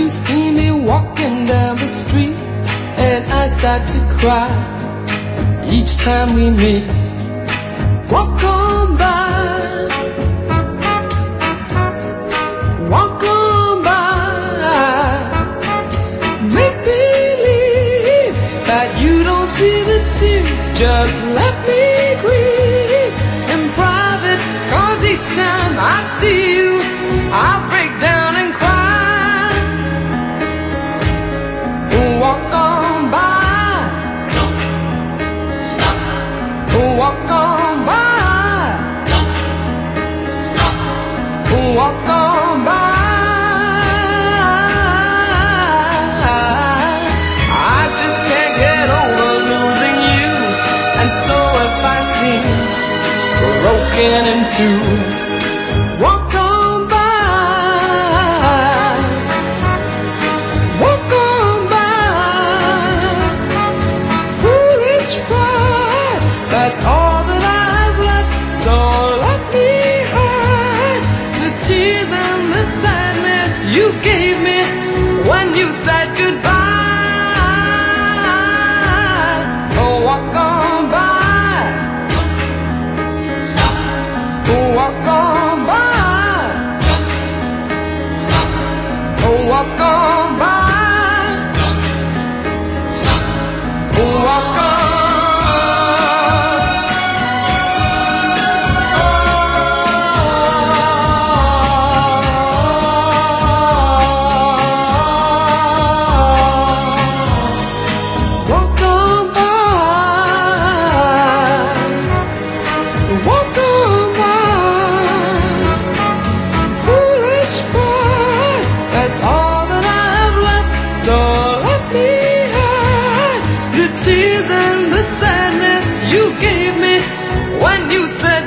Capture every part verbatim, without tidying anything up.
you see me walking down the street and I start to cry each time we meet. Walk on by, walk on by. Make believe that you don't see the tears. Just let me grieve in private, 'cause each time I see you I break down and cry. Walk on by, Don't stop, walk on by, don't stop, walk on by. I just can't get over losing you, and so if I seem broken in two, walk on by, walk on by. Foolish pride, that's all that I've left. So let me hide the tears and the sadness you gave me when you said goodbye. Oh, walk on by, stop, walk on by, stop, walk on by, stop. walk on. Walk on by, walk on by. Foolish pride, that's all that I have left. So let me hide the tears and the sadness you gave me when you said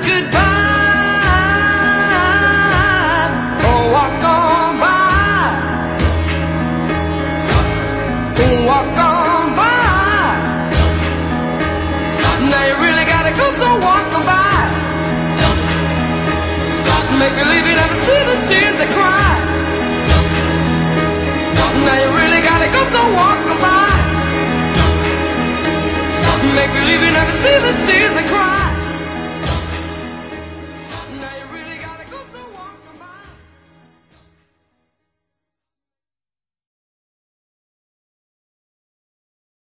goodbye. Oh, walk on by, walk on by. Now you really gotta go, so walk on by. Make believe you never see the tears that cry. Now you really gotta go, so walk on by. Make believe you never see the tears that cry.